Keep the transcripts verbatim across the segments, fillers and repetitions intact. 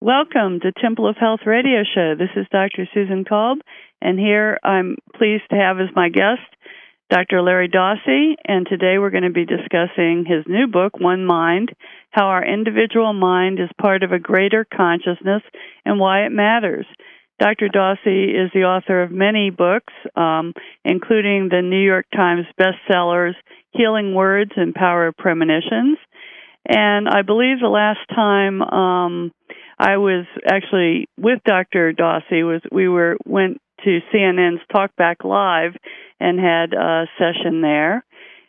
Welcome to Temple of Health Radio Show. This is Doctor Susan Kolb, and here I'm pleased to have as my guest Doctor Larry Dossey, and today we're going to be discussing his new book, One Mind, How Our Individual Mind is Part of a Greater Consciousness and Why It Matters. Doctor Dossey is the author of many books, um, including the New York Times bestsellers, Healing Words and Power of Premonitions. And I believe the last time um, I was actually with Doctor Dossey was we were went to C N N's Talkback Live and had a session there.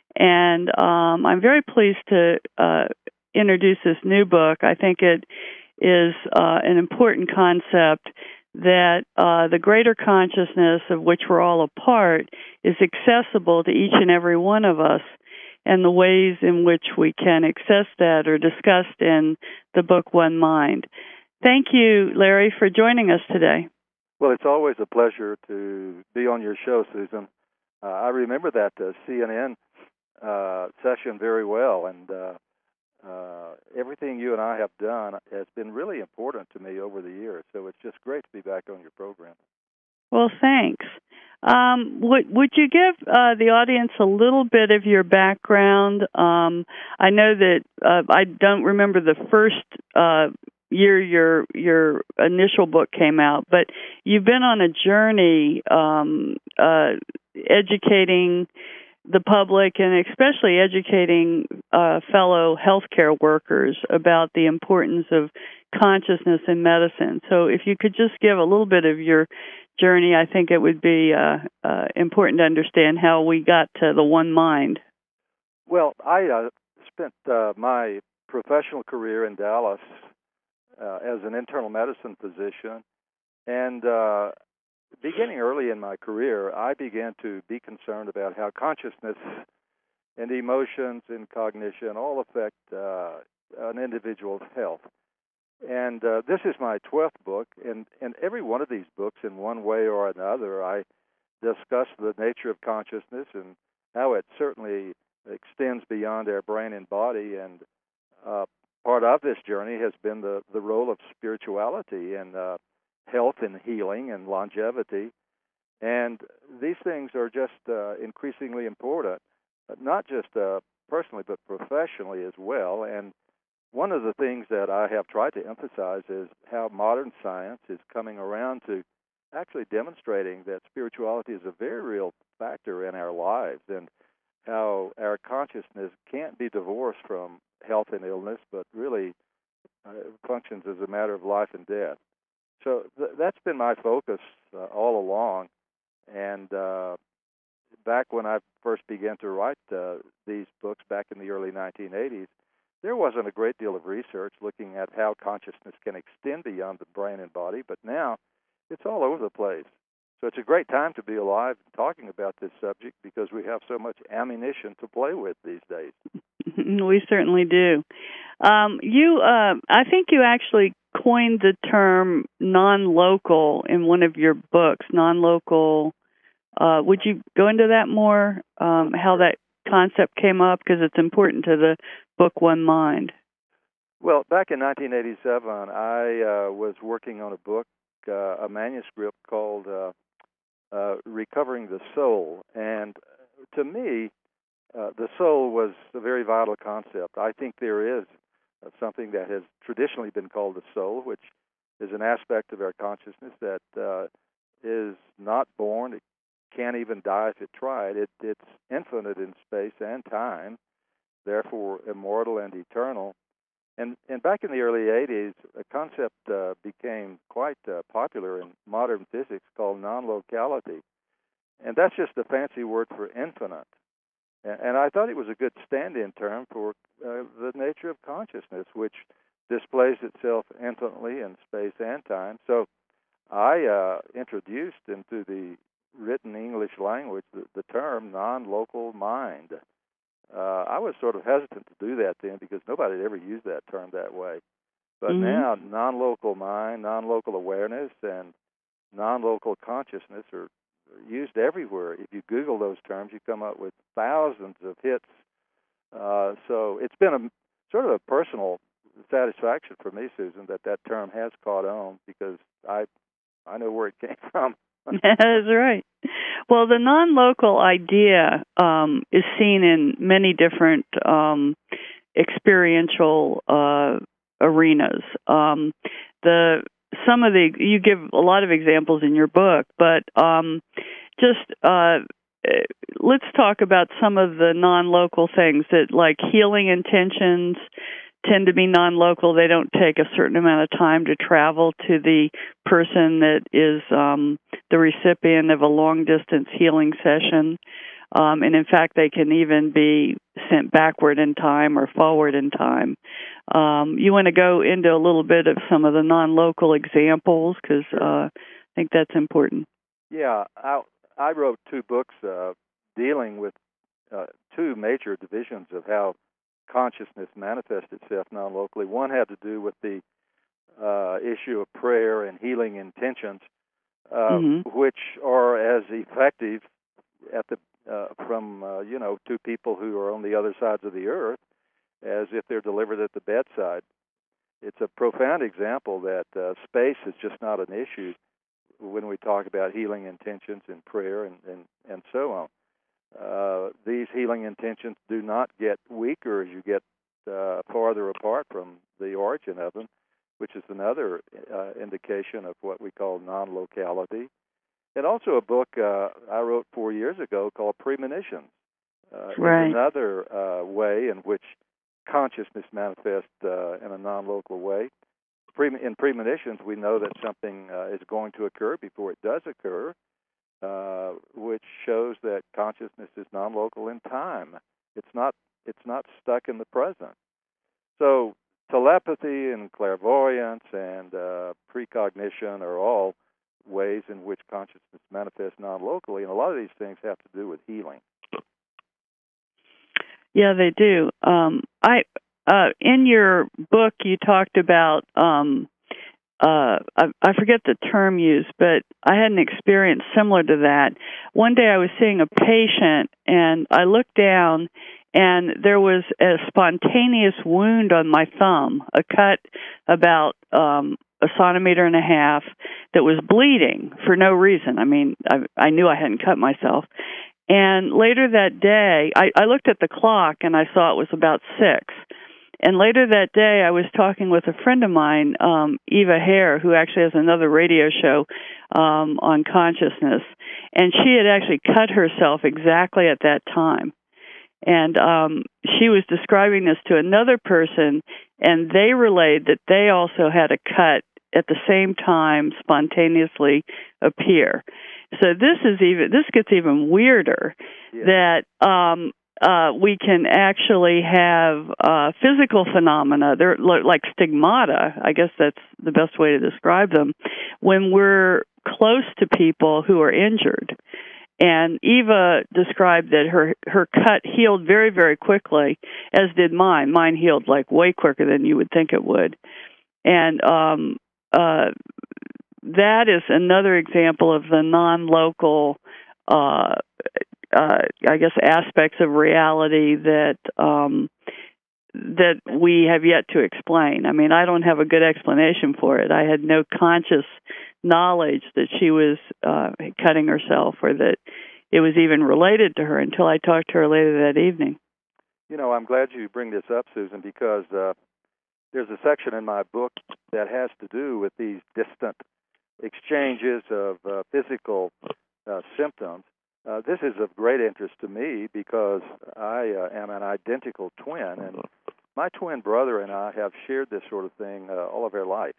And um, I'm very pleased to uh, introduce this new book. I think it is uh, an important concept that uh, the greater consciousness of which we're all a part is accessible to each and every one of us. And the ways in which we can access that are discussed in the book One Mind. Thank you, Larry, for joining us today. Well, it's always a pleasure to be on your show, Susan. Uh, I remember that uh, C N N uh, session very well, and uh, uh, everything you and I have done has been really important to me over the years, so it's just great to be back on your program. Well, thanks. Um, would would you give uh, the audience a little bit of your background? Um, I know that uh, I don't remember the first uh, year your your initial book came out, but you've been on a journey um, uh, educating the public and especially educating uh, fellow healthcare workers about the importance of consciousness in medicine. So if you could just give a little bit of your journey, I think it would be uh, uh, important to understand how we got to the One Mind. Well, I uh, spent uh, my professional career in Dallas uh, as an internal medicine physician, and uh, beginning early in my career, I began to be concerned about how consciousness and emotions and cognition all affect uh, an individual's health. And uh, this is my twelfth book, and in every one of these books, in one way or another, I discuss the nature of consciousness and how it certainly extends beyond our brain and body. And uh, part of this journey has been the, the role of spirituality in uh, health and healing and longevity. And these things are just uh, increasingly important, not just uh, personally, but professionally as well. And one of the things that I have tried to emphasize is how modern science is coming around to actually demonstrating that spirituality is a very real factor in our lives, and how our consciousness can't be divorced from health and illness, but really uh, functions as a matter of life and death. So th- that's been my focus uh, all along. And uh, back when I first began to write uh, these books back in the early nineteen eighties, there wasn't a great deal of research looking at how consciousness can extend beyond the brain and body, but now it's all over the place. So it's a great time to be alive and talking about this subject because we have so much ammunition to play with these days. We certainly do. Um, you, uh, I think you actually coined the term non-local in one of your books, non-local. Uh, would you go into that more, um, how that concept came up, because it's important to the book One Mind? Well, back in nineteen eighty-seven, I uh, was working on a book, uh, a manuscript called uh, uh, Recovering the Soul. And to me, uh, the soul was a very vital concept. I think there is uh, something that has traditionally been called the soul, which is an aspect of our consciousness that uh, is not born. It can't even die if it tried. It, it's infinite in space and time, therefore immortal and eternal. And, and back in the early eighties, a concept uh, became quite uh, popular in modern physics called non-locality. And that's just a fancy word for infinite. And, and I thought it was a good stand-in term for uh, the nature of consciousness, which displays itself infinitely in space and time. So I uh, introduced into the written English language the, the term non-local mind. Uh, I was sort of hesitant to do that then because nobody had ever used that term that way. But mm-hmm. now, non-local mind, non-local awareness, and non-local consciousness are used everywhere. If you Google those terms, you come up with thousands of hits. Uh, so it's been a sort of a personal satisfaction for me, Susan, that that term has caught on because I I know where it came from. That's right. Well, the non-local idea um, is seen in many different um, experiential uh, arenas. Um, the some of the you give a lot of examples in your book, but um, just uh, let's talk about some of the non-local things that, like healing intentions, tend to be non-local. They don't take a certain amount of time to travel to the person that is um, the recipient of a long-distance healing session. Um, and in fact, they can even be sent backward in time or forward in time. Um, you want to go into a little bit of some of the non-local examples because uh, I think that's important. Yeah, I, I wrote two books uh, dealing with uh, two major divisions of how consciousness manifests itself non-locally. One had to do with the uh, issue of prayer and healing intentions, uh, mm-hmm. which are as effective at the uh, from uh, you know two people who are on the other sides of the earth as if they're delivered at the bedside. It's a profound example that uh, space is just not an issue when we talk about healing intentions and prayer and, and, and so on. Uh, these healing intentions do not get weaker as you get uh, farther apart from the origin of them, which is another uh, indication of what we call non-locality. And also a book uh, I wrote four years ago called Premonitions. Uh, right. is another uh, way in which consciousness manifests uh, in a non-local way. In premonitions, we know that something uh, is going to occur before it does occur, uh, which shows that consciousness is non-local in time. It's not. It's not stuck in the present. So telepathy and clairvoyance and uh, precognition are all ways in which consciousness manifests non-locally, and a lot of these things have to do with healing. Yeah, they do. Um, I uh, in your book you talked about um, uh, I, I forget the term used, but I had an experience similar to that. One day I was seeing a patient, and I looked down, and there was a spontaneous wound on my thumb, a cut about um, a centimeter and a half that was bleeding for no reason. I mean, I, I knew I hadn't cut myself. And later that day, I, I looked at the clock, and I saw it was about six. And later that day, I was talking with a friend of mine, um, Eva Hare, who actually has another radio show um, on consciousness. And she had actually cut herself exactly at that time. And um, she was describing this to another person, and they relayed that they also had a cut at the same time spontaneously appear. So this is even this gets even weirder. Yeah. That um, uh, we can actually have uh, physical phenomena. They're like stigmata. I guess that's the best way to describe them. When we're close to people who are injured. And Eva described that her, her cut healed very, very quickly, as did mine. Mine healed like way quicker than you would think it would. And um, uh, that is another example of the non-local, uh, uh, I guess, aspects of reality that um, that we have yet to explain. I mean, I don't have a good explanation for it. I had no conscious knowledge that she was uh, cutting herself or that it was even related to her until I talked to her later that evening. You know, I'm glad you bring this up, Susan, because uh, there's a section in my book that has to do with these distant exchanges of uh, physical uh, symptoms. Uh, this is of great interest to me because I uh, am an identical twin, and my twin brother and I have shared this sort of thing uh, all of our life.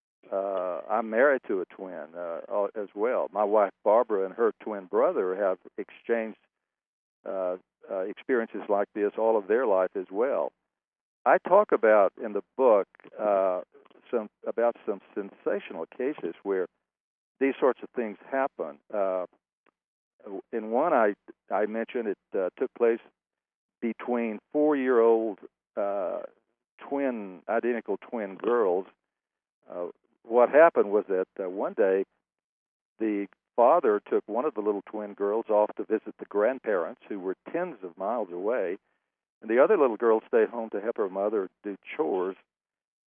Uh, I'm married to a twin uh, as well. My wife Barbara and her twin brother have exchanged uh, uh, experiences like this all of their life as well. I talk about in the book uh, some about some sensational cases where these sorts of things happen. Uh, in one, I I mentioned it uh, took place between four-year-old uh, twin, identical twin girls. Uh, what happened was that uh, one day the father took one of the little twin girls off to visit the grandparents who were tens of miles away, and the other little girl stayed home to help her mother do chores.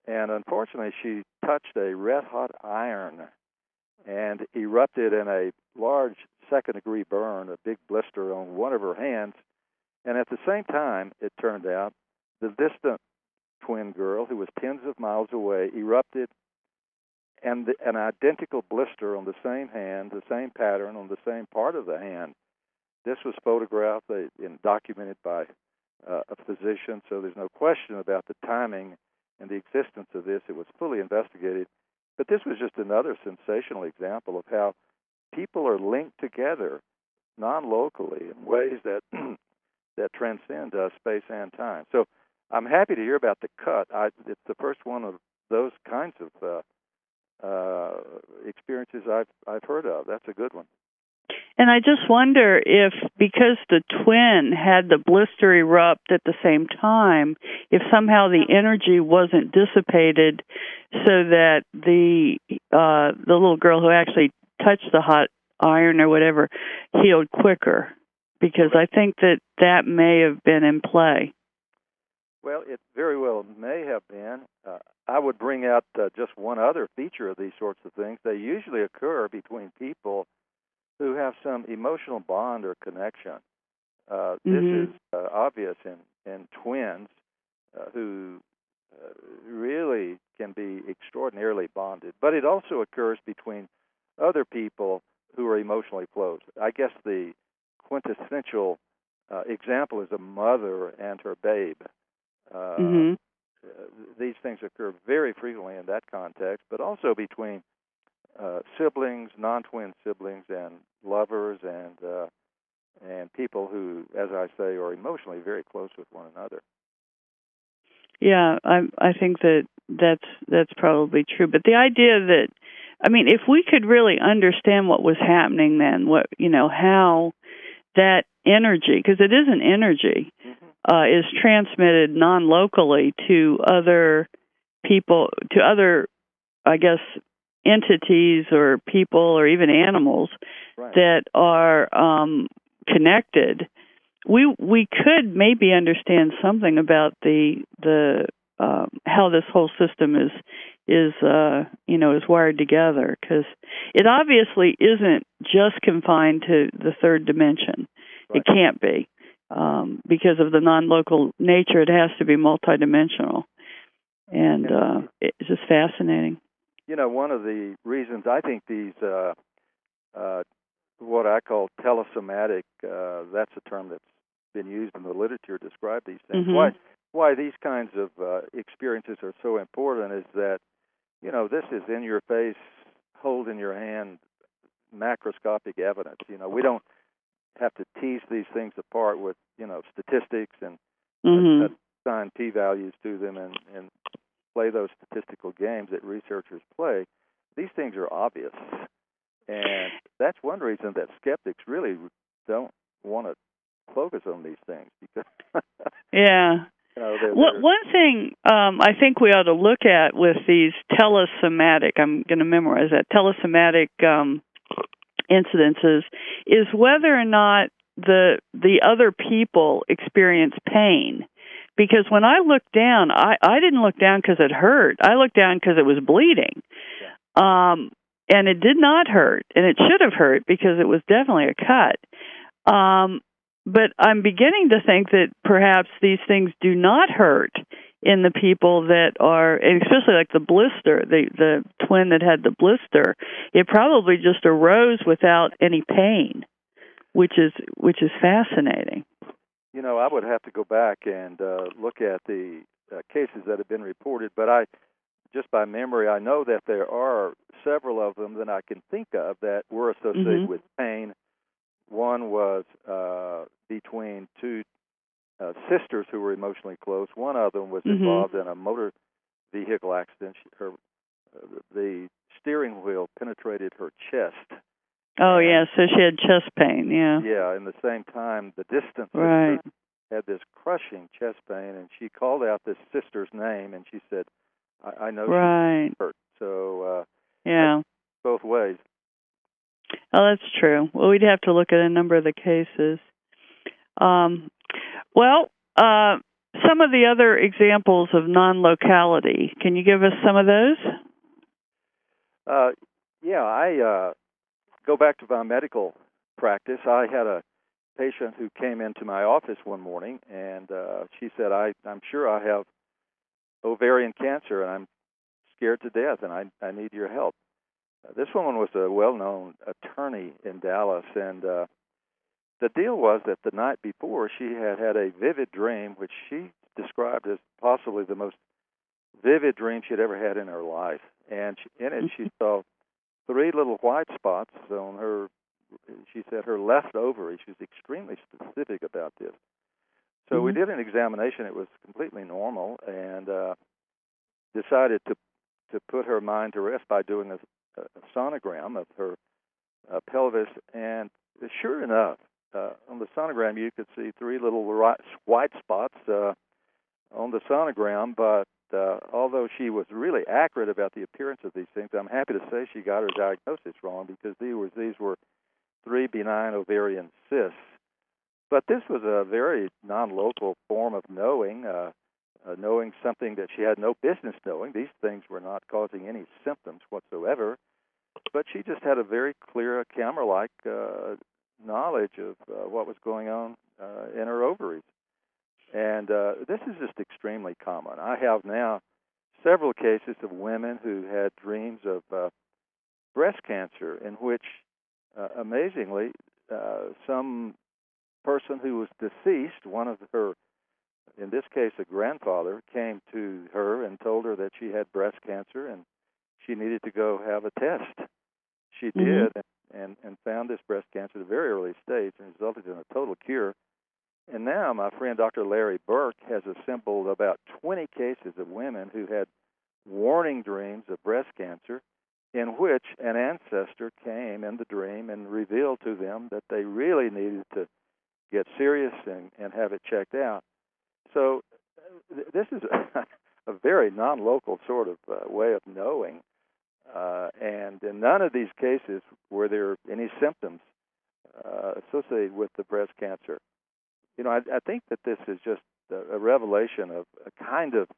and unfortunately she touched a red-hot iron and erupted in a large second-degree burn, a big blister on one of her hands. And at the same time, it turned out, the distant twin girl, who was tens of miles away, erupted, and the, an identical blister on the same hand, the same pattern on the same part of the hand. This was photographed and documented by uh, a physician, so there's no question about the timing and the existence of this. It was fully investigated. But this was just another sensational example of how people are linked together non-locally in ways that that transcend uh, space and time. So I'm happy to hear about the cut. I, it's the first one of those kinds of uh, uh, experiences I've I've heard of. That's a good one. And I just wonder if, because the twin had the blister erupt at the same time, if somehow the energy wasn't dissipated so that the uh, the little girl who actually touched the hot iron or whatever healed quicker. Because I think that that may have been in play. Well, it very well may have been. Uh, I would bring out uh, just one other feature of these sorts of things. They usually occur between people who have some emotional bond or connection. Uh, mm-hmm. This is uh, obvious in, in twins uh, who uh, really can be extraordinarily bonded. But it also occurs between other people who are emotionally close. I guess the quintessential uh, example is a mother and her babe. Uh, mm-hmm. uh, these things occur very frequently in that context, but also between uh, siblings, non-twin siblings, and lovers, and uh, and people who, as I say, are emotionally very close with one another. Yeah, I I think that that's that's probably true. But the idea that, I mean, if we could really understand what was happening then, what you know, how that energy, because it is an energy, mm-hmm. uh, is transmitted non-locally to other people, to other, I guess, entities or people or even animals right. that are um, connected. We we could maybe understand something about the the uh, how this whole system is is uh, you know is wired together, because it obviously isn't just confined to the third dimension. Right. It can't be um, because of the non-local nature. It has to be multidimensional, and uh, it's just fascinating. You know, one of the reasons I think these uh, uh, what I call telesomatic, uh, that's a term that's been used in the literature to describe these things. Mm-hmm. Why why these kinds of uh, experiences are so important is that, you know, this is in your face, hold in your hand, macroscopic evidence. You know, we don't have to tease these things apart with, you know, statistics and mm-hmm. assign p-values to them and, and play those statistical games that researchers play. These things are obvious. And that's one reason that skeptics really don't want to focus on these things. Because yeah. You know, they're, what, they're, one thing um, I think we ought to look at with these telesomatic, I'm going to memorize that, telesomatic um, incidences, is whether or not the the other people experience pain. Because when I looked down, I, I didn't look down because it hurt. I looked down because it was bleeding. Yeah. Um, and it did not hurt, and it should have hurt because it was definitely a cut. Um, but I'm beginning to think that perhaps these things do not hurt in the people that are, and especially like the blister, the, the twin that had the blister, it probably just arose without any pain, which is which is fascinating. You know, I would have to go back and uh, look at the uh, cases that have been reported, but I, just by memory, I know that there are several of them that I can think of that were associated mm-hmm. with pain. One was uh, between two uh, sisters who were emotionally close. One of them was mm-hmm. involved in a motor vehicle accident. She, her, uh, the steering wheel penetrated her chest. Oh, and, yeah, so she had chest pain, yeah. Yeah, in the same time, the distant right. sister had this crushing chest pain, and she called out this sister's name, and she said, I, I know right. she's hurt. So, uh, yeah, both ways. Oh, that's true. Well, we'd have to look at a number of the cases. Um, well, uh, some of the other examples of non-locality. Can you give us some of those? Uh, yeah, I uh, go back to my medical practice. I had a patient who came into my office one morning, and uh, she said, I, I'm sure I have ovarian cancer, and I'm scared to death, and I, I need your help. Uh, this woman was a well-known attorney in Dallas, and uh, the deal was that the night before she had had a vivid dream, which she described as possibly the most vivid dream she'd ever had in her life. And she, in it, she saw three little white spots on her, she said, her left ovary. She was extremely specific about this. So mm-hmm. we did an examination. It was completely normal, and uh, decided to to put her mind to rest by doing a, a sonogram of her uh, pelvis. And sure enough, uh, on the sonogram, you could see three little white spots uh, on the sonogram. But uh, although she was really accurate about the appearance of these things, I'm happy to say she got her diagnosis wrong, because these were, these were three benign ovarian cysts. But this was a very non-local form of knowing, uh, uh, knowing something that she had no business knowing. These things were not causing any symptoms whatsoever, but she just had a very clear, camera-like uh, knowledge of uh, what was going on uh, in her ovaries. And uh, this is just extremely common. I have now several cases of women who had dreams of uh, breast cancer, in which, uh, amazingly, uh, some person who was deceased, one of her, in this case a grandfather, came to her and told her that she had breast cancer and she needed to go have a test. She mm-hmm. did, and, and found this breast cancer at a very early stage, and resulted in a total cure. And now my friend Doctor Larry Burke has assembled about twenty cases of women who had warning dreams of breast cancer, in which an ancestor came in the dream and revealed to them that they really needed to get serious and, and have it checked out. So th- this is a, a very non-local sort of uh, way of knowing. Uh, and in none of these cases were there any symptoms uh, associated with the breast cancer. You know, I, I think that this is just a, a revelation of a kind of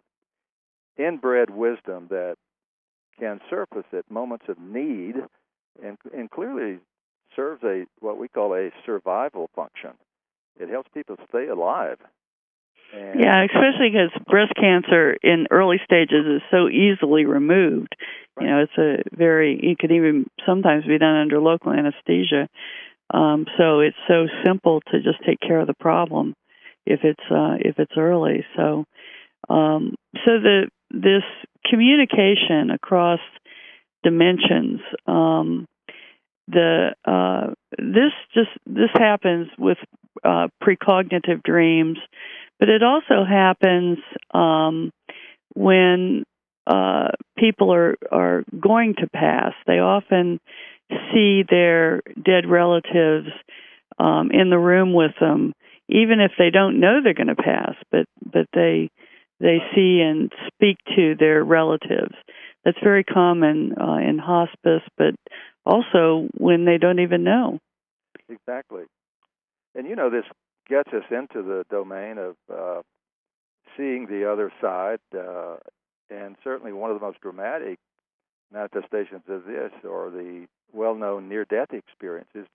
inbred wisdom that can surface at moments of need, and, and clearly serves a what we call a survival function. It helps people stay alive. And yeah, especially because breast cancer in early stages is so easily removed. Right. You know, it's a very, it could even sometimes be done under local anesthesia. Um, so it's so simple to just take care of the problem if it's uh, if it's early. So, um, so the this communication across dimensions. Um, The uh, this just this happens with uh, precognitive dreams, but it also happens um, when uh, people are are going to pass. They often see their dead relatives um, in the room with them, even if they don't know they're going to pass. But but they they see and speak to their relatives. That's very common uh, in hospice, but also when they don't even know. Exactly. And, you know, this gets us into the domain of uh, seeing the other side, uh, and certainly one of the most dramatic manifestations of this are the well-known near-death experiences,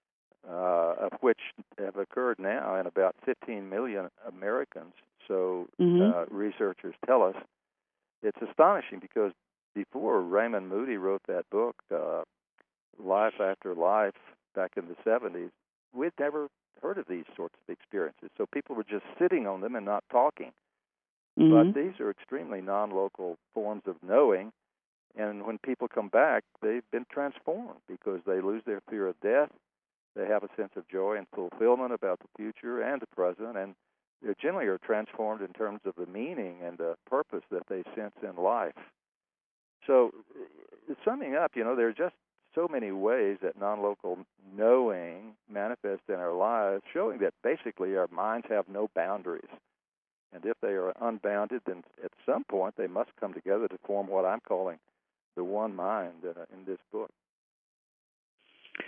uh, of which have occurred now in about fifteen million Americans. So mm-hmm. uh, researchers tell us. It's astonishing because before Raymond Moody wrote that book, uh, Life After Life, back in the seventies, we'd never heard of these sorts of experiences. So people were just sitting on them and not talking. Mm-hmm. But these are extremely non-local forms of knowing, and when people come back, they've been transformed because they lose their fear of death. They have a sense of joy and fulfillment about the future and the present, and they generally are transformed in terms of the meaning and the purpose that they sense in life. So, summing up, you know, there are just so many ways that non-local knowing manifests in our lives, showing that basically our minds have no boundaries. And if they are unbounded, then at some point they must come together to form what I'm calling the one mind uh, in this book.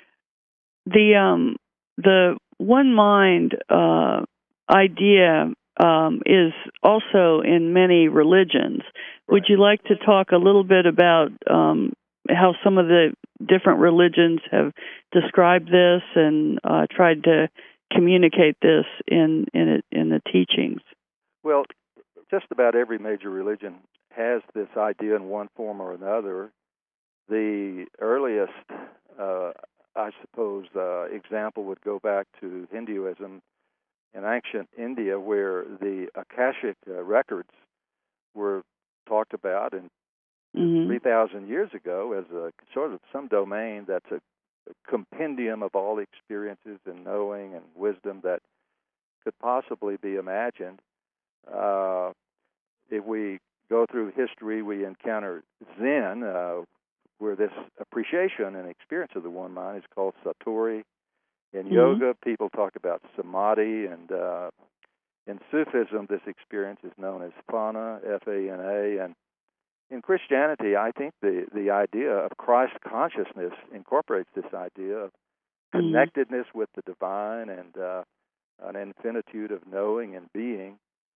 The um, the one mind uh, idea um, is also in many religions. Right. Would you like to talk a little bit about um, how some of the different religions have described this and uh, tried to communicate this in in, it, in the teachings? Well, just about every major religion has this idea in one form or another. The earliest, uh, I suppose, uh, example would go back to Hinduism in ancient India, where the Akashic uh, records were talked about in mm-hmm. three thousand years ago as a sort of some domain that's a, a compendium of all experiences and knowing and wisdom that could possibly be imagined. Uh, if we go through history, we encounter Zen, uh, where this appreciation and experience of the one mind is called Satori. In mm-hmm. yoga, people talk about samadhi, and uh, in Sufism, this experience is known as Fana, F A N A, and in Christianity, I think the, the idea of Christ consciousness incorporates this idea of mm-hmm. connectedness with the divine and uh, an infinitude of knowing and being.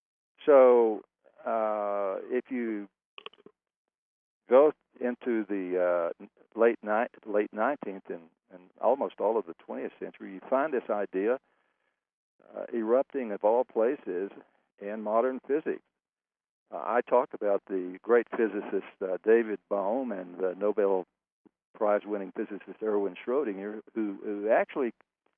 So uh, if you go into the uh, late ni- late nineteenth and, and almost all of the twentieth century, you find this idea uh, erupting of all places in modern physics. Uh, I talk about the great physicist uh, David Bohm and the Nobel Prize-winning physicist Erwin Schrödinger, who, who actually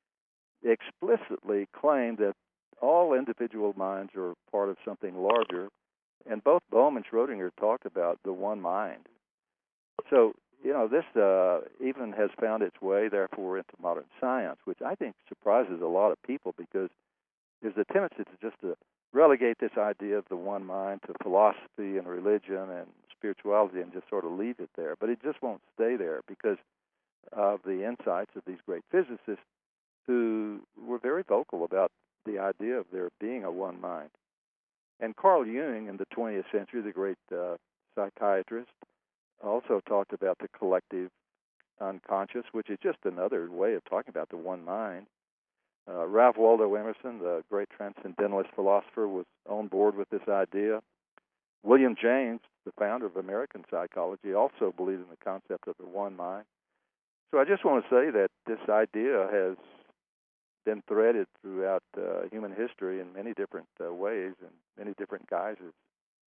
explicitly claimed that all individual minds are part of something larger, and both Bohm and Schrödinger talked about the one mind. So, you know, this uh, even has found its way, therefore, into modern science, which I think surprises a lot of people because there's a tendency to just to relegate this idea of the one mind to philosophy and religion and spirituality and just sort of leave it there. But it just won't stay there because of the insights of these great physicists who were very vocal about the idea of there being a one mind. And Carl Jung in the twentieth century, the great uh, psychiatrist, also talked about the collective unconscious, which is just another way of talking about the one mind. Uh, Ralph Waldo Emerson, the great transcendentalist philosopher, was on board with this idea. William James, the founder of American psychology, also believed in the concept of the one mind. So I just want to say that this idea has been threaded throughout uh, human history in many different uh, ways and many different guises.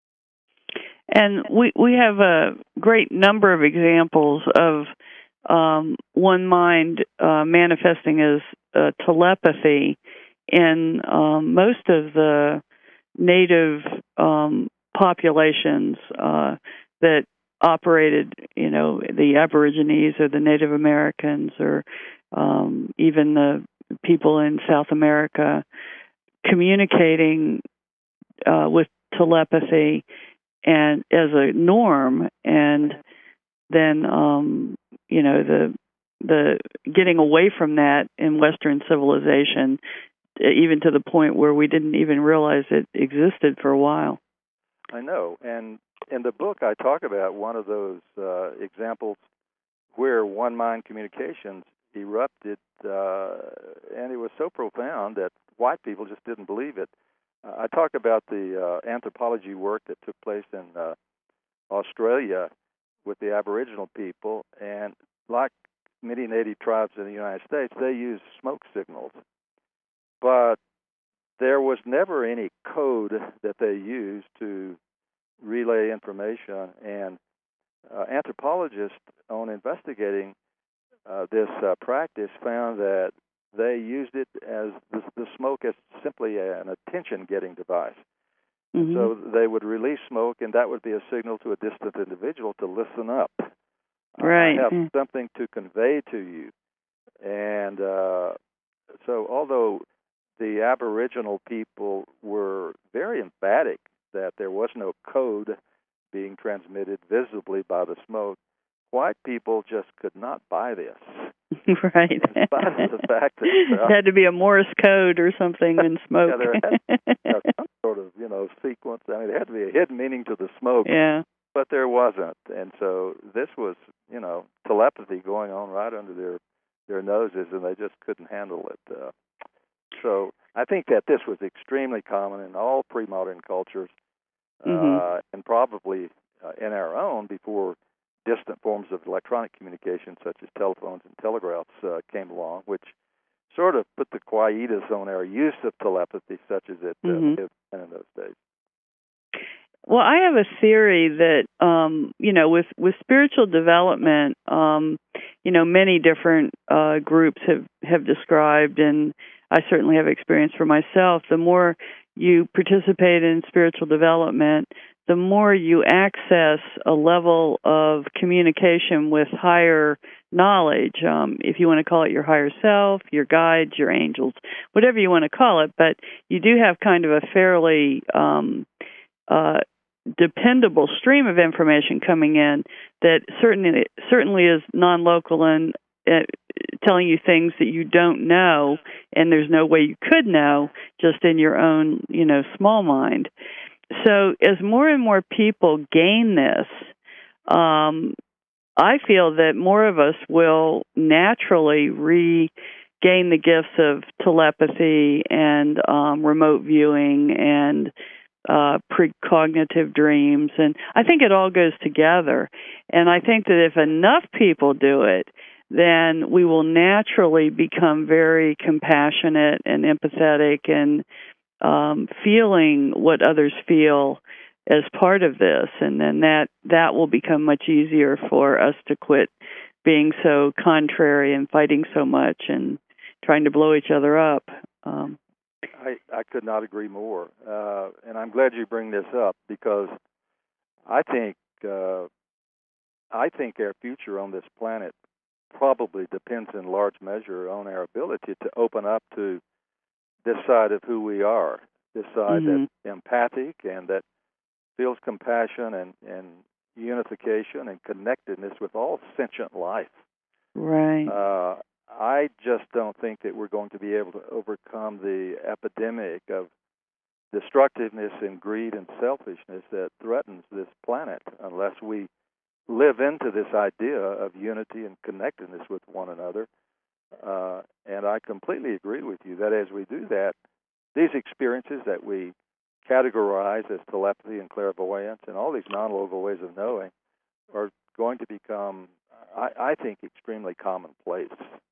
And we we have a great number of examples of um, one mind uh, manifesting as uh, telepathy in um, most of the native um, populations uh, that operated, you know, the Aborigines or the Native Americans or um, even the people in South America communicating uh, with telepathy and as a norm, and then um, you know the the getting away from that in Western civilization, even to the point where we didn't even realize it existed for a while. I know, and in the book I talk about one of those uh, examples where one-mind communications erupted, uh, and it was so profound that white people just didn't believe it. Uh, I talk about the uh, anthropology work that took place in uh, Australia with the Aboriginal people, and like many native tribes in the United States, they use smoke signals. But there was never any code that they used to relay information, and uh, anthropologists, on investigating uh, this uh, practice, found that they used it as the, the smoke as simply an attention-getting device. Mm-hmm. So they would release smoke, and that would be a signal to a distant individual to listen up. Right. I have something to convey to you. And uh, so although the Aboriginal people were very emphatic that there was no code being transmitted visibly by the smoke, white people just could not buy this. Right. In spite of the fact that uh, it had to be a Morse code or something in smoke. Yeah, there had to be some sort of, you know, sequence. I mean, there had to be a hidden meaning to the smoke. Yeah. But there wasn't. And so this was, you know, telepathy going on right under their their noses, and they just couldn't handle it. Uh, so I think that this was extremely common in all pre-modern cultures, Mm-hmm. uh, and probably uh, in our own before distant forms of electronic communication such as telephones and telegraphs uh, came along, which sort of put the quietus on our use of telepathy such as it uh, Mm-hmm. may have been in those days. Well, I have a theory that, um, you know, with, with spiritual development, um, you know, many different uh, groups have, have described, and I certainly have experience for myself, the more you participate in spiritual development, the more you access a level of communication with higher knowledge, um, if you want to call it your higher self, your guides, your angels, whatever you want to call it, but you do have kind of a fairly um, uh, dependable stream of information coming in that certainly certainly is non-local and uh, telling you things that you don't know, and there's no way you could know just in your own, you know, small mind. So as more and more people gain this, um, I feel that more of us will naturally regain the gifts of telepathy and um, remote viewing and uh, precognitive dreams. And I think it all goes together. And I think that if enough people do it, then we will naturally become very compassionate and empathetic and um, feeling what others feel as part of this. And then that, that will become much easier for us to quit being so contrary and fighting so much and trying to blow each other up. Um, I, I could not agree more. Uh, and I'm glad you bring this up because I think uh, I think our future on this planet probably depends in large measure on our ability to open up to this side of who we are, this side mm-hmm. that's empathic and that feels compassion and, and unification and connectedness with all sentient life. Right. Uh, I just don't think that we're going to be able to overcome the epidemic of destructiveness and greed and selfishness that threatens this planet unless we live into this idea of unity and connectedness with one another. Uh, and I completely agree with you that as we do that, these experiences that we categorize as telepathy and clairvoyance and all these non-local ways of knowing are going to become, I, I think, extremely commonplace.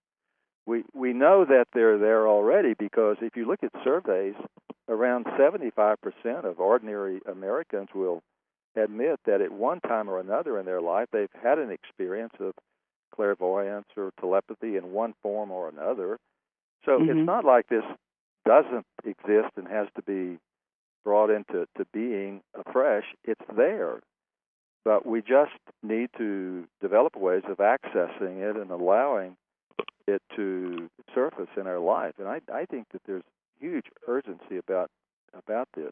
We we know that they're there already because if you look at surveys, around seventy-five percent of ordinary Americans will admit that at one time or another in their life they've had an experience of clairvoyance or telepathy in one form or another. So mm-hmm. it's not like this doesn't exist and has to be brought into to being afresh. It's there. But we just need to develop ways of accessing it and allowing it to surface in our life. And I, I think that there's huge urgency about about this.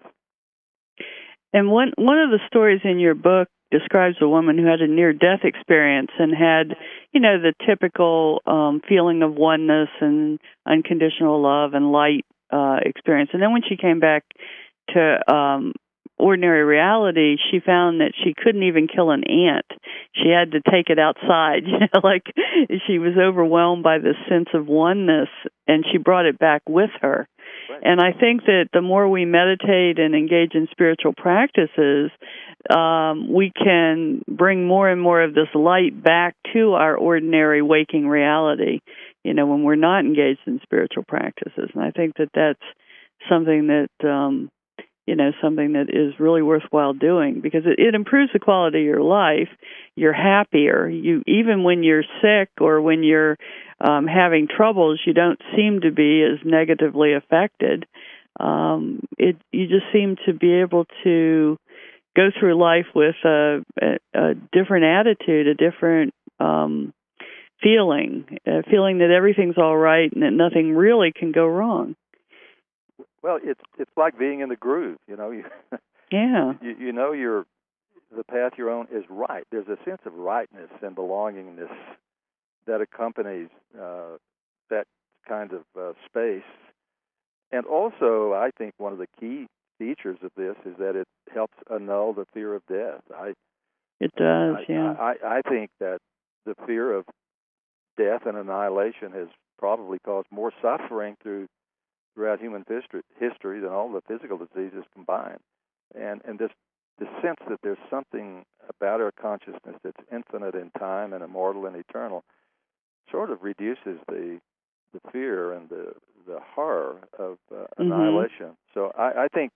And one one of the stories in your book describes a woman who had a near-death experience and had, you know, the typical um, feeling of oneness and unconditional love and light uh, experience. And then when she came back to um, ordinary reality, she found that she couldn't even kill an ant. She had to take it outside. You know, like she was overwhelmed by this sense of oneness, and she brought it back with her. Right. And I think that the more we meditate and engage in spiritual practices, um, we can bring more and more of this light back to our ordinary waking reality, you know, when we're not engaged in spiritual practices. And I think that that's something that, um, you know, something that is really worthwhile doing because it, it improves the quality of your life. You're happier. You even when you're sick or when you're um, having troubles, you don't seem to be as negatively affected. Um, it you just seem to be able to go through life with a, a, a different attitude, a different um, feeling, a feeling that everything's all right and that nothing really can go wrong. Well, it's it's like being in the groove, you know. You, yeah. You, you know you're the path you're on is right. There's a sense of rightness and belongingness that accompanies uh, that kind of uh, space. And also, I think one of the key features of this is that it helps annul the fear of death. I, it does, I, yeah. I, I think that the fear of death and annihilation has probably caused more suffering through throughout human history, history than all the physical diseases combined. And and this the sense that there's something about our consciousness that's infinite in time and immortal and eternal sort of reduces the the fear and the the horror of uh, annihilation. Mm-hmm. So I, I think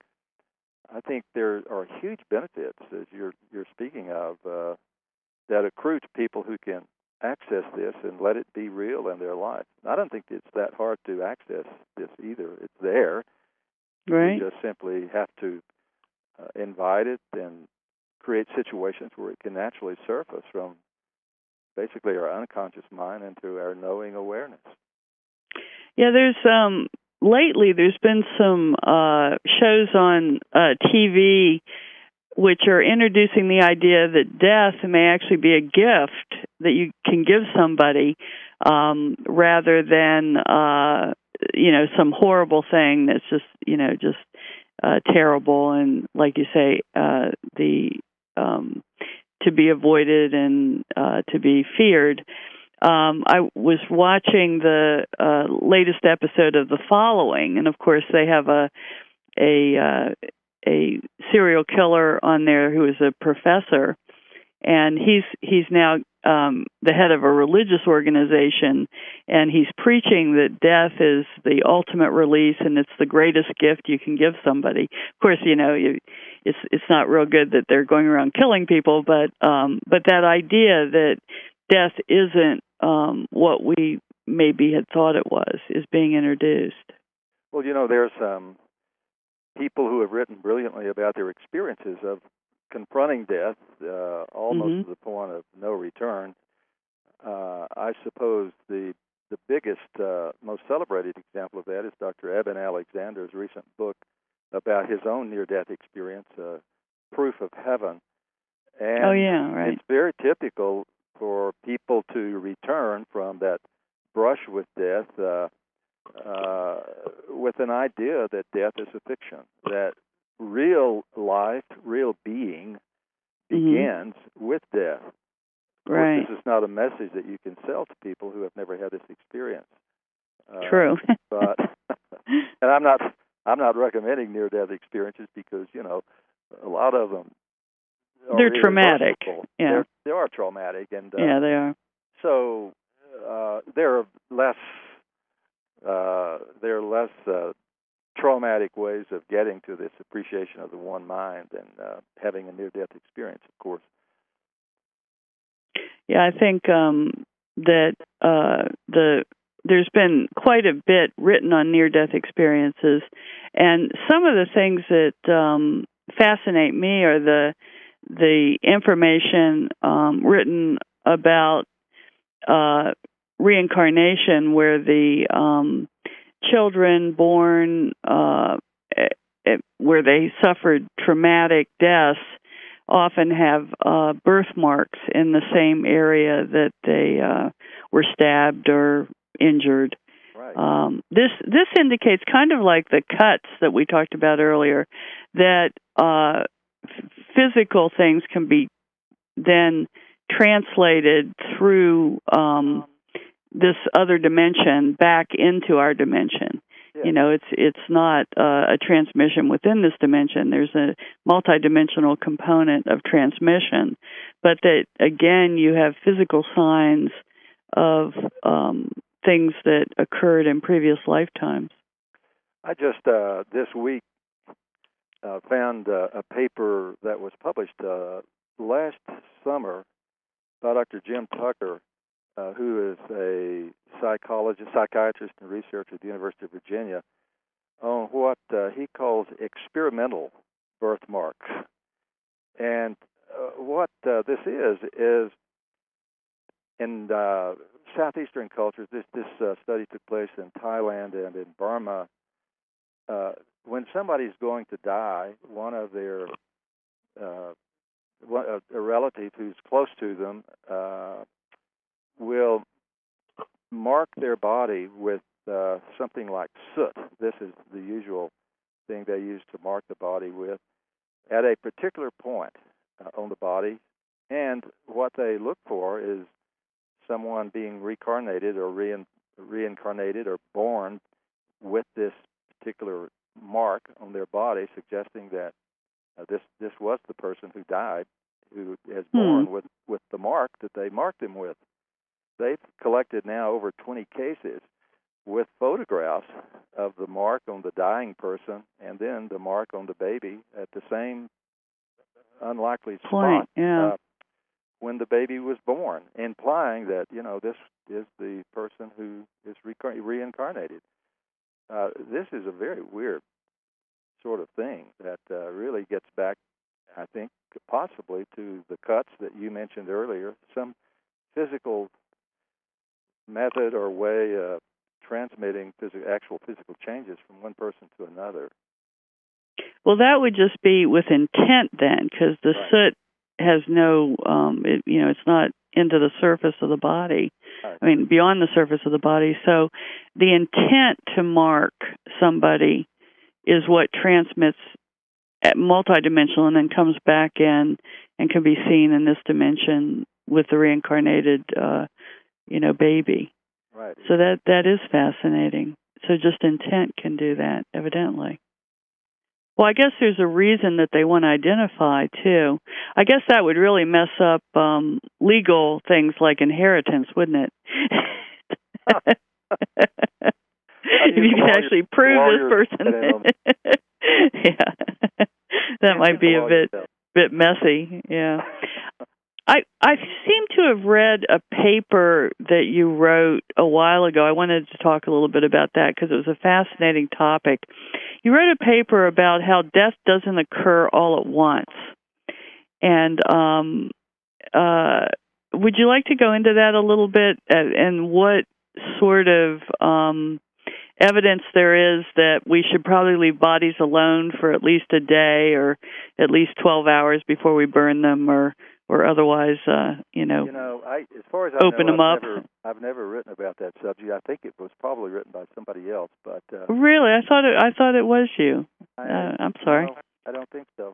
I think there are huge benefits, as you're you're speaking of, uh, that accrue to people who can access this and let it be real in their life. I don't think it's that hard to access this either. It's there. Right. You just simply have to uh, invite it and create situations where it can naturally surface from basically our unconscious mind into our knowing awareness. Yeah, there's um lately there's been some uh shows on uh T V which are introducing the idea that death may actually be a gift that you can give somebody um rather than uh you know some horrible thing that's just you know just uh terrible and, like you say, uh the um to be avoided and uh to be feared. Um, I was watching the uh, latest episode of The Following, and of course they have a a uh, a serial killer on there who is a professor, and he's he's now um, the head of a religious organization, and he's preaching that death is the ultimate release and it's the greatest gift you can give somebody. Of course, you know you, it's it's not real good that they're going around killing people, but um, but that idea that death isn't um, what we maybe had thought it was is being introduced. Well, you know, there's um, people who have written brilliantly about their experiences of confronting death, uh, almost mm-hmm. to the point of no return. Uh, I suppose the the biggest, uh, most celebrated example of that is Doctor Eben Alexander's recent book about his own near-death experience, uh, Proof of Heaven. And oh, yeah, right. It's very typical for people to return from that brush with death uh, uh, with an idea that death is a fiction, that real life, real being begins mm-hmm. with death. Of right. course, this is not a message that you can sell to people who have never had this experience. Uh, True. but and I'm not I'm not recommending near-death experiences because, you know, a lot of them They're traumatic. Yeah, They're, they are traumatic, and uh, yeah, they are. So uh, they're less uh, they're less uh, traumatic ways of getting to this appreciation of the one mind and uh, having a near-death experience, of course. Yeah, I think um, that uh, the there's been quite a bit written on near-death experiences, and some of the things that um, fascinate me are the the information um, written about uh, reincarnation, where the um, children born uh, where they suffered traumatic deaths often have uh, birthmarks in the same area that they uh, were stabbed or injured. Right. Um, this this indicates, kind of like the cuts that we talked about earlier, that uh, f- physical things can be then translated through um, this other dimension back into our dimension. Yeah. You know, it's it's not uh, a transmission within this dimension. There's a multidimensional component of transmission, but that again, you have physical signs of um, things that occurred in previous lifetimes. I just uh, this week uh, found uh, a paper that was published uh, last summer by Doctor Jim Tucker, uh, who is a psychologist, psychiatrist, and researcher at the University of Virginia, on what uh, he calls experimental birthmarks. And uh, what uh, this is, is in uh, Southeastern cultures, this, this uh, study took place in Thailand and in Burma. Uh, when somebody's going to die, one of their, uh, one, a, a relative who's close to them uh, will mark their body with uh, something like soot. This is the usual thing they use to mark the body with at a particular point uh, on the body. And what they look for is someone being reincarnated or rein, reincarnated or born with this particular mark on their body, suggesting that uh, this this was the person who died, who is born hmm. with, with the mark that they marked him with. They've collected now over twenty cases with photographs of the mark on the dying person and then the mark on the baby at the same unlikely Point, spot yeah. uh, when the baby was born, implying that, you know, this is the person who is re- reincarnated. Uh, this is a very weird sort of thing that uh, really gets back, I think, possibly to the cuts that you mentioned earlier, some physical method or way of transmitting phys- actual physical changes from one person to another. Well, that would just be with intent then, because the Right. soot has no, um, it, you know, it's not into the surface of the body. Right. I mean, beyond the surface of the body. So the intent to mark somebody is what transmits at multidimensional and then comes back in and can be seen in this dimension with the reincarnated, uh, you know, baby. Right. So that that is fascinating. So just intent can do that, evidently. Well, I guess there's a reason that they want to identify, too. I guess that would really mess up um, legal things like inheritance, wouldn't it? If you can actually prove this person. Yeah. That might be a bit bit messy, yeah. I I seem to have read a paper that you wrote a while ago. I wanted to talk a little bit about that because it was a fascinating topic. You wrote a paper about how death doesn't occur all at once. And um, uh, would you like to go into that a little bit and, and what sort of um, evidence there is that we should probably leave bodies alone for at least a day or at least twelve hours before we burn them or or otherwise, uh, you know, you know, I, as far as I open know, them I've up? Never, I've never written about that subject. I think it was probably written by somebody else, but uh, really, I thought it. I thought it was you. I, Uh, I'm sorry. No, I don't think so.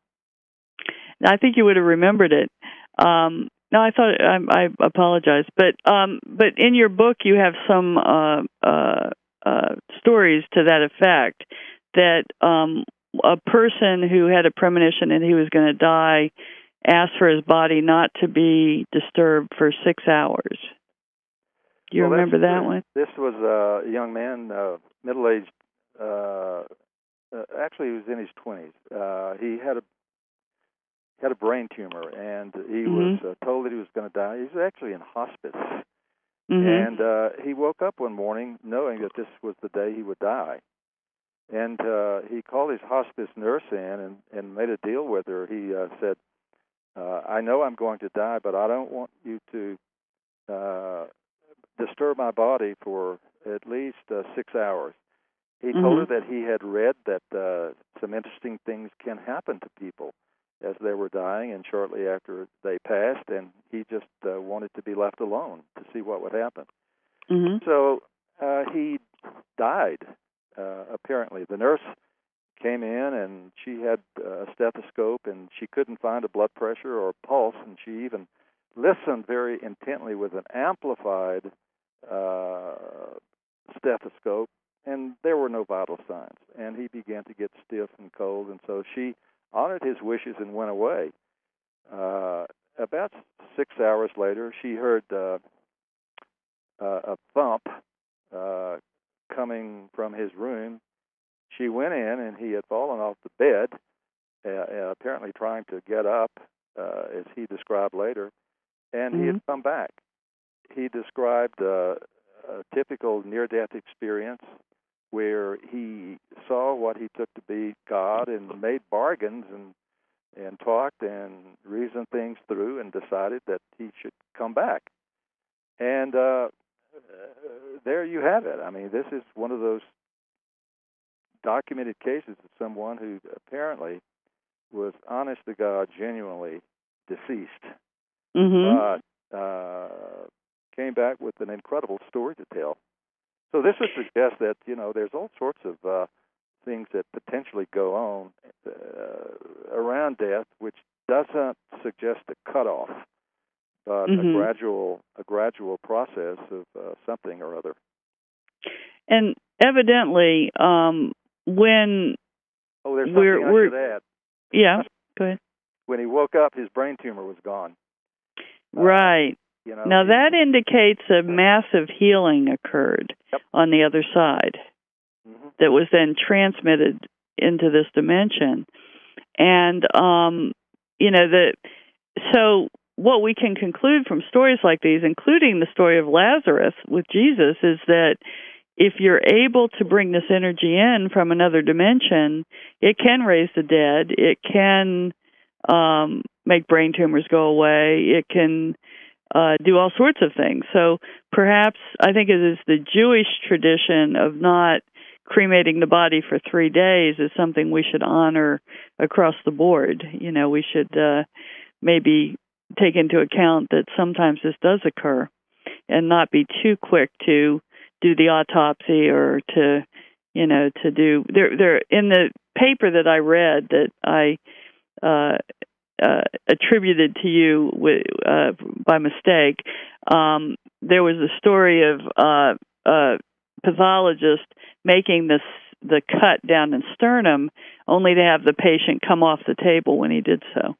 I think you would have remembered it. Um, no, I thought I, I apologize, but um, but in your book you have some uh, uh, uh, stories to that effect that um, a person who had a premonition and he was going to die asked for his body not to be disturbed for six hours. Do you well, remember that true. one? This was a young man, uh, middle-aged. Uh, uh, actually, he was in his twenties. Uh, he had a had a brain tumor, and he Mm-hmm. was uh, told that he was going to die. He was actually in hospice, Mm-hmm. and uh, he woke up one morning knowing that this was the day he would die. And uh, he called his hospice nurse in and, and made a deal with her. He uh, said, uh, I know I'm going to die, but I don't want you to uh, disturb my body for at least uh, six hours. He Mm-hmm. told her that he had read that uh, some interesting things can happen to people as they were dying and shortly after they passed, and he just uh, wanted to be left alone to see what would happen. Mm-hmm. So uh, he died, uh, apparently. The nurse came in, and she had a stethoscope, and she couldn't find a blood pressure or a pulse, and she even listened very intently with an amplified uh, stethoscope, and there were no vital signs. And he began to get stiff and cold, and so she honored his wishes and went away. Uh, about six hours later, she heard uh, uh, a thump uh, coming from his room. She went in, and he had fallen off the bed, uh, apparently trying to get up, uh, as he described later, and Mm-hmm. he had come back. He described uh, a typical near-death experience where he saw what he took to be God and made bargains and and talked and reasoned things through and decided that he should come back. And uh, there you have it. I mean, this is one of those documented cases of someone who apparently was honest to God, genuinely deceased, Mm-hmm. but uh, came back with an incredible story to tell. So this would suggest that, you know, there's all sorts of uh, things that potentially go on uh, around death, which doesn't suggest a cutoff, but Mm-hmm. a gradual a gradual process of uh, something or other. And evidently, um, when Oh, there's we're, something I we're, should add. Yeah, go ahead. When he woke up, his brain tumor was gone. Right. Uh, you know, now, he, that indicates a massive healing occurred yep. on the other side mm-hmm. that was then transmitted into this dimension. And, um, you know, the, so what we can conclude from stories like these, including the story of Lazarus with Jesus, is that if you're able to bring this energy in from another dimension, it can raise the dead. It can um, make brain tumors go away. It can uh, do all sorts of things. So perhaps I think it is the Jewish tradition of not cremating the body for three days is something we should honor across the board. You know, we should uh, maybe take into account that sometimes this does occur and not be too quick to do the autopsy or to, you know, to do, there, there, in the paper that I read that I uh, uh, attributed to you with, uh, by mistake, um, there was a story of uh, a pathologist making this the cut down in sternum only to have the patient come off the table when he did so.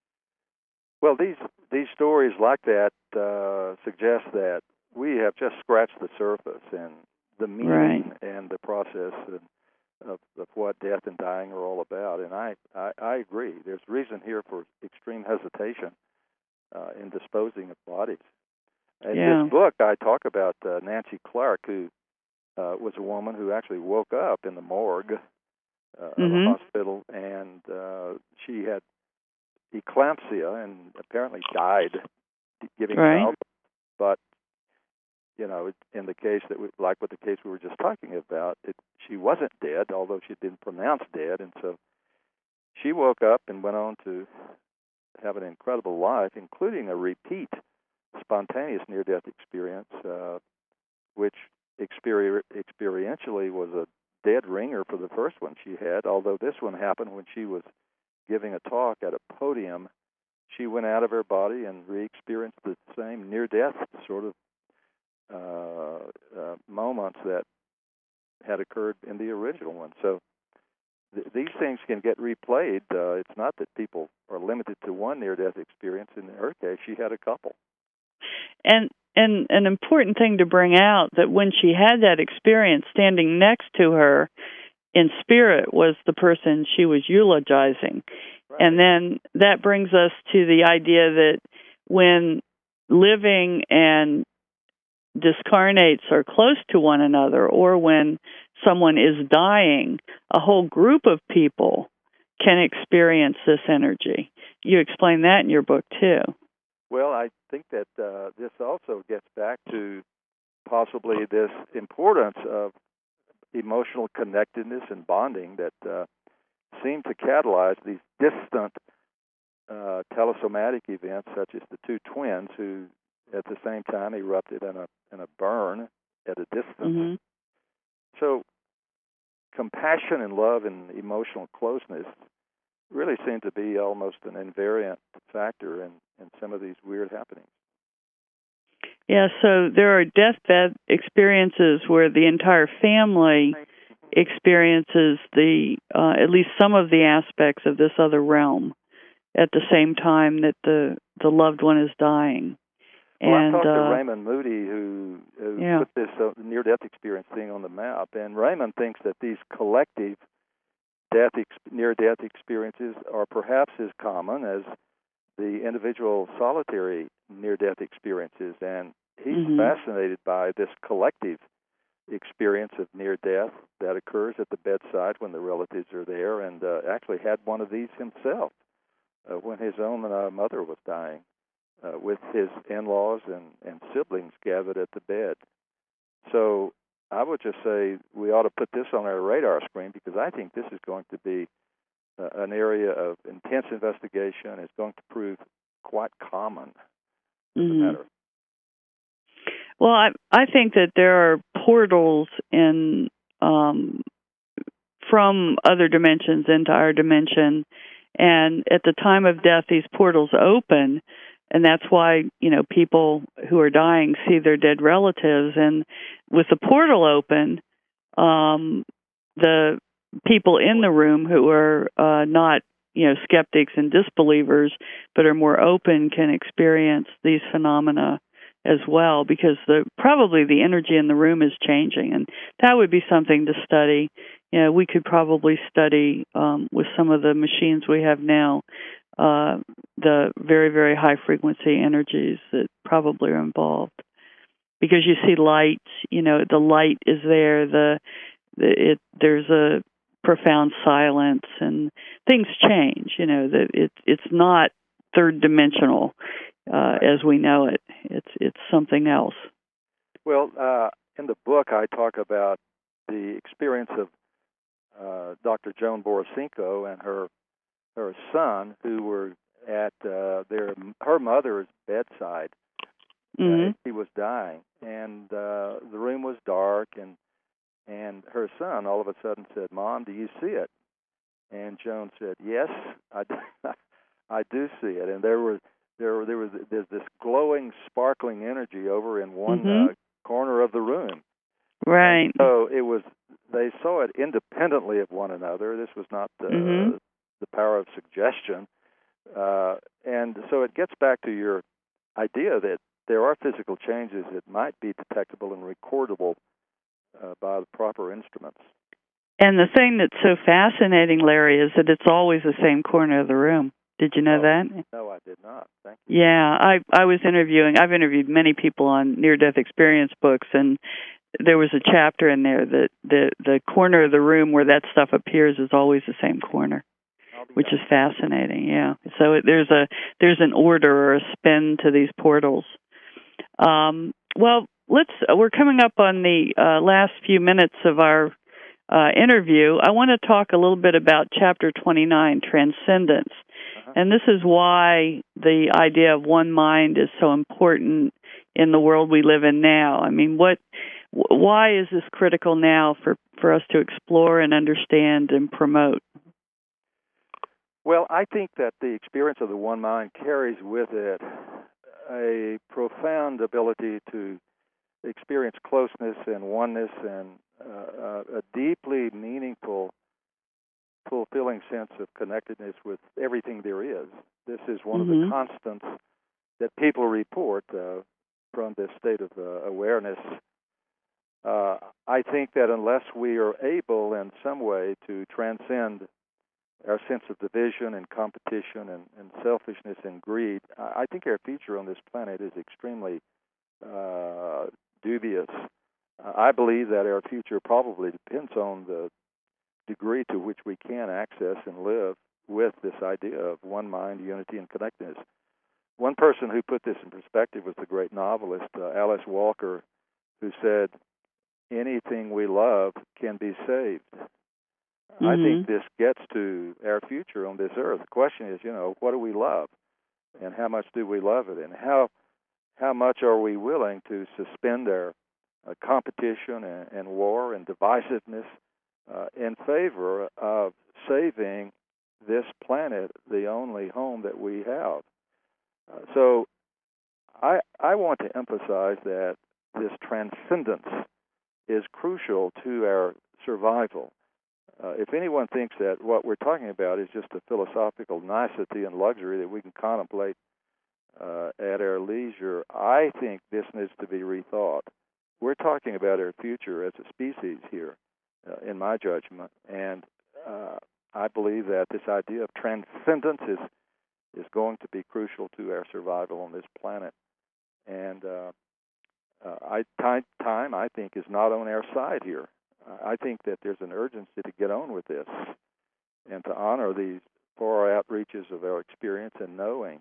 Well, these these stories like that uh, suggest that we have just scratched the surface and the meaning right. and the process and of, of what death and dying are all about. And I, I, I agree. There's reason here for extreme hesitation uh, in disposing of bodies. In yeah. this book, I talk about uh, Nancy Clark, who uh, was a woman who actually woke up in the morgue uh, mm-hmm. of a hospital, and uh, she had eclampsia and apparently died giving right. birth. But you know, in the case that, we, like with the case we were just talking about, it, she wasn't dead, although she'd been pronounced dead, and so she woke up and went on to have an incredible life, including a repeat spontaneous near-death experience, uh, which experi- experientially was a dead ringer for the first one she had, although this one happened when she was giving a talk at a podium. She went out of her body and re-experienced the same near-death sort of uh, uh, moments that had occurred in the original one. So th- these things can get replayed. Uh, it's not that people are limited to one near-death experience. In her case, she had a couple. And and an important thing to bring out that when she had that experience, standing next to her in spirit was the person she was eulogizing. Right. And then that brings us to the idea that when living and discarnates are close to one another, or when someone is dying, a whole group of people can experience this energy. You explain that in your book, too. Well, I think that uh, this also gets back to possibly this importance of emotional connectedness and bonding that uh, seem to catalyze these distant uh, telesomatic events, such as the two twins who at the same time erupted in a in a burn at a distance. Mm-hmm. So compassion and love and emotional closeness really seem to be almost an invariant factor in, in some of these weird happenings. Yeah, so there are deathbed experiences where the entire family experiences the uh, at least some of the aspects of this other realm at the same time that the, the loved one is dying. Well, and, I talked uh, to Raymond Moody, who, who yeah. put this uh, near-death experience thing on the map, and Raymond thinks that these collective death ex- near-death experiences are perhaps as common as the individual solitary near-death experiences, and he's mm-hmm. fascinated by this collective experience of near-death that occurs at the bedside when the relatives are there, and uh, actually had one of these himself uh, when his own uh, mother was dying. Uh, with his in-laws and, and siblings gathered at the bed. So I would just say we ought to put this on our radar screen, because I think this is going to be uh, an area of intense investigation. It's going to prove quite common as mm-hmm. a matter. Well, I, I think that there are portals in um, from other dimensions into our dimension, and at the time of death, these portals open. And that's why, you know, people who are dying see their dead relatives. And with the portal open, um, the people in the room who are uh, not, you know, skeptics and disbelievers, but are more open can experience these phenomena as well, because the probably the energy in the room is changing, and that would be something to study. You know, we could probably study um, with some of the machines we have now uh, the very, very high frequency energies that probably are involved, because you see light. You know, the light is there. The, the it there's a profound silence, and things change. You know, that it it's not third dimensional uh, as we know it. It's it's something else. Well, uh, in the book, I talk about the experience of uh, Doctor Joan Borysenko and her her son, who were at uh, their her mother's bedside. Mm-hmm. Uh, he was dying, and uh, the room was dark, and and her son all of a sudden said, "Mom, do you see it?" And Joan said, "Yes, I do, I do see it." And there was there there was there's this glowing, sparkling energy over in one mm-hmm. uh, corner of the room. Right. And so it was. They saw it independently of one another. This was not uh, mm-hmm. the power of suggestion, uh, and so it gets back to your idea that there are physical changes that might be detectable and recordable uh, by the proper instruments. And the thing that's so fascinating, Larry, is that it's always the same corner of the room. Did you know oh, that? No, I did not. Thank you. Yeah, I I was interviewing. I've interviewed many people on near-death experience books, and there was a chapter in there that the the corner of the room where that stuff appears is always the same corner, which is fascinating. Yeah. So it, there's a there's an order or a spin to these portals. Um, well, let's. We're coming up on the uh, last few minutes of our uh, interview. I want to talk a little bit about Chapter twenty-nine, Transcendence. Uh-huh. And this is why the idea of one mind is so important in the world we live in now. I mean, what, why is this critical now for, for us to explore and understand and promote? Well, I think that the experience of the one mind carries with it a profound ability to experience closeness and oneness and uh, a deeply meaningful, fulfilling sense of connectedness with everything there is. This is one mm-hmm. of the constants that people report uh, from this state of uh, awareness. Uh, I think that unless we are able in some way to transcend our sense of division and competition and, and selfishness and greed, I think our future on this planet is extremely uh, dubious. Uh, I believe that our future probably depends on the degree to which we can access and live with this idea of one mind, unity, and connectedness. One person who put this in perspective was the great novelist uh, Alice Walker, who said, "Anything we love can be saved." Mm-hmm. I think this gets to our future on this earth. The question is, you know, what do we love, and how much do we love it, and how how much are we willing to suspend our uh, competition and, and war and divisiveness uh, in favor of saving this planet, the only home that we have. Uh, so I I want to emphasize that this transcendence is crucial to our survival. Uh, if anyone thinks that what we're talking about is just a philosophical nicety and luxury that we can contemplate uh, at our leisure, I think this needs to be rethought. We're talking about our future as a species here, uh, in my judgment, and uh, I believe that this idea of transcendence is is going to be crucial to our survival on this planet. And uh, uh, I, time, time, I think, is not on our side here. I think that there's an urgency to get on with this and to honor these far outreaches of our experience and knowing.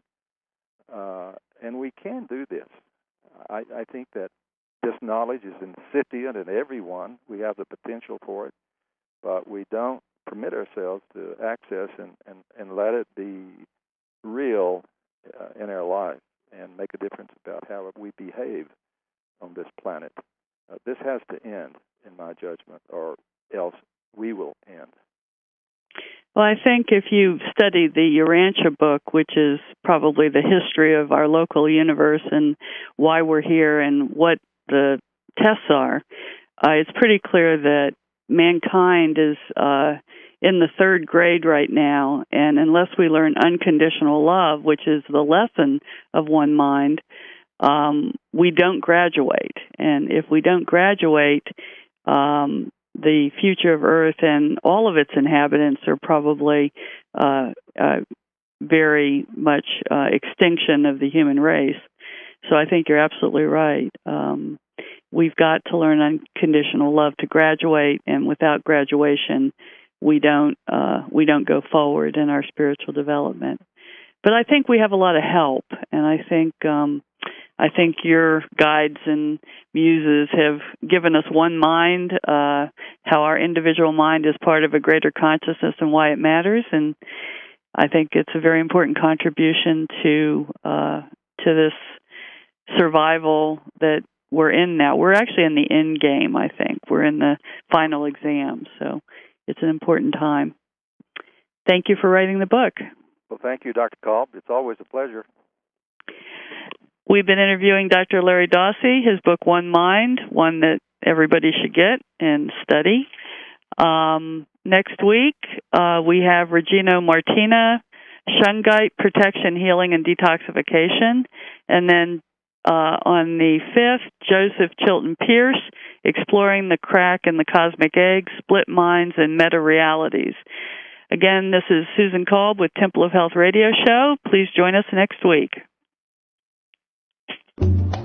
Uh, and we can do this. I, I think that this knowledge is incipient in everyone. We have the potential for it, but we don't permit ourselves to access and, and, and let it be real uh, in our life and make a difference about how we behave on this planet. Uh, this has to end, in my judgment, or else we will end. Well, I think if you study the Urantia book, which is probably the history of our local universe and why we're here and what the tests are, uh, it's pretty clear that mankind is uh, in the third grade right now, and unless we learn unconditional love, which is the lesson of One Mind, um, we don't graduate. And if we don't graduate, um, the future of Earth and all of its inhabitants are probably uh, uh, very much uh, extinction of the human race. So I think you're absolutely right. Um, we've got to learn unconditional love to graduate, and without graduation, we don't uh, we don't go forward in our spiritual development. But I think we have a lot of help, and I think um, I think your guides and muses have given us One Mind, uh, how our individual mind is part of a greater consciousness and why it matters, and I think it's a very important contribution to uh, to this survival that we're in now. We're actually in the end game, I think. We're in the final exam, so it's an important time. Thank you for writing the book. Well, thank you, Doctor Kolb. It's always a pleasure. We've been interviewing Doctor Larry Dossey, his book One Mind, one that everybody should get and study. Um, next week, uh, we have Regino Martina, Shungite Protection, Healing, and Detoxification. And then uh, on the fifth, Joseph Chilton Pierce, Exploring the Crack in the Cosmic Egg, Split Minds, and Meta-Realities. Again, this is Susan Kolb with Temple of Health Radio Show. Please join us next week.